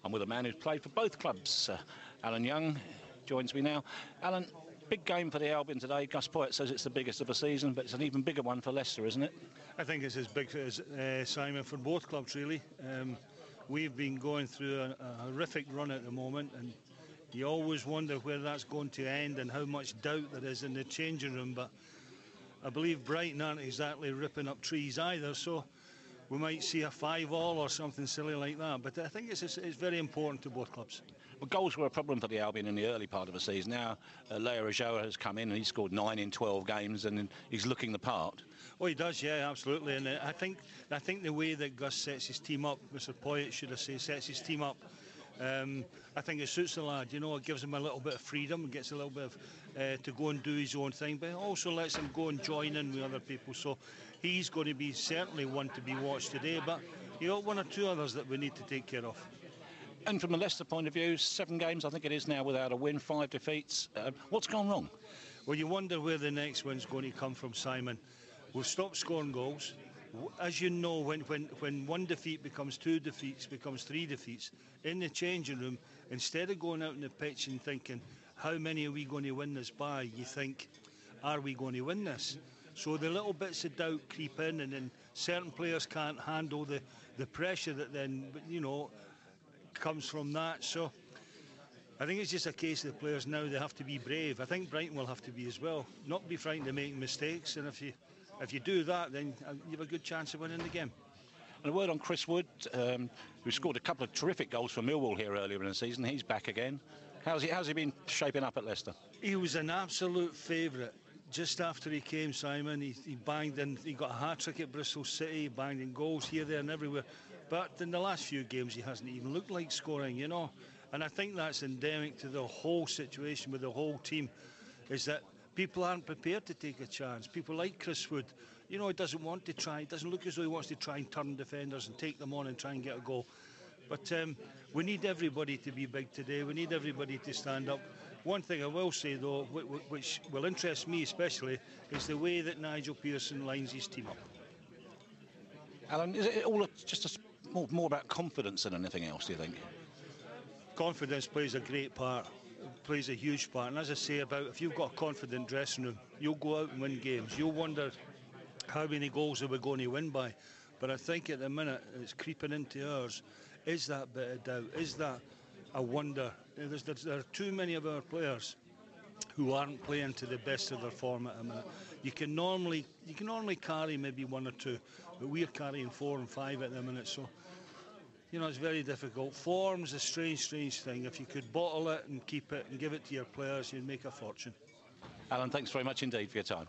I'm with a man who's played for both clubs. Alan Young joins me now. Alan, big game for the Albion today. Gus Poyet says it's the biggest of the season, but it's an even bigger one for Leicester, isn't it? I think it's as big as Simon, for both clubs, really. We've been going through a horrific run at the moment, and you always wonder where that's going to end and how much doubt there is in the changing room. But I believe Brighton aren't exactly ripping up trees either, so we might see a 5-5 or something silly like that. But I think it's very important to both clubs. Well, goals were a problem for the Albion in the early part of the season. Now, Leo Rajoa has come in and he's scored 9 in 12 games and he's looking the part. Oh, he does, yeah, absolutely. And I think the way that Gus sets his team up, Mr. Poyet should I say, sets his team up, I think it suits the lad. You know, it gives him a little bit of freedom, gets a little bit of to go and do his own thing, but it also lets him go and join in with other people. So he's going to be certainly one to be watched today, but you got 1 or 2 others that we need to take care of. And from the Leicester point of view, 7 games, I think it is now, without a win, 5 defeats. What's gone wrong? Well, you wonder where the next win's going to come from, Simon. We've stopped scoring goals. As you know, when 1 defeat becomes 2 defeats, becomes 3 defeats, in the changing room, instead of going out on the pitch and thinking, how many are we going to win this by, you think, are we going to win this? So the little bits of doubt creep in, and then certain players can't handle the pressure that then, you know, comes from that. So I think it's just a case of the players now, they have to be brave. I think Brighton will have to be as well, not be frightened of making mistakes, and if you do that, then you have a good chance of winning the game. And a word on Chris Wood, who scored a couple of terrific goals for Millwall here earlier in the season. He's back again. How's he been shaping up at Leicester? He was an absolute favourite. Just after he came, Simon, he banged in. He got a hat-trick at Bristol City, banged in goals here, there and everywhere. But in the last few games, he hasn't even looked like scoring, you know. And I think that's endemic to the whole situation with the whole team, is that people aren't prepared to take a chance. People like Chris Wood, you know, he doesn't want to try. It doesn't look as though he wants to try and turn defenders and take them on and try and get a goal. But we need everybody to be big today. We need everybody to stand up. One thing I will say, though, which will interest me especially, is the way that Nigel Pearson lines his team up. Alan, is it all just more about confidence than anything else, do you think? Confidence plays a great part, plays a huge part. And as I say, if you've got a confident dressing room, you'll go out and win games. You'll wonder how many goals are we going to win by. But I think at the minute, it's creeping into ours, is that bit of doubt, is that a wonder. There are too many of our players who aren't playing to the best of their form at the minute. You can normally carry maybe 1 or 2, but we're carrying 4 and 5 at the minute. So, you know, it's very difficult. Form's a strange thing. If you could bottle it and keep it and give it to your players, you'd make a fortune. Alan, thanks very much indeed for your time.